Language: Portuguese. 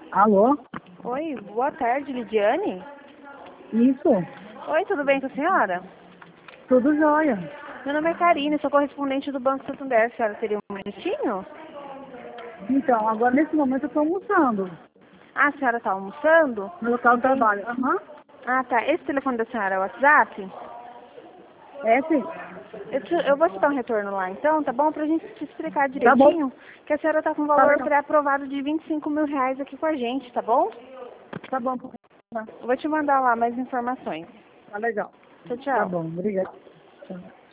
Alô? Oi, boa tarde, Lidiane. Isso? Oi, tudo bem com a senhora? Tudo jóia. Meu nome é Karine, sou correspondente do Banco Santander. A senhora teria um minutinho? Então, agora nesse momento eu estou almoçando Ah, a senhora está almoçando? no local de Entendi. trabalho. Aham. Ah, tá. Esse telefone da senhora é o WhatsApp? É sim. Eu vou te dar um retorno lá então, tá bom? Pra gente te explicar Tá bom. direitinho que a senhora tá com um Tá valor legal. pré-aprovado de R$ 25.000 aqui com a gente, tá bom? Tá bom. Eu vou te mandar lá mais informações. Tá legal. Tchau, Tá tchau. bom. Obrigada. Tchau.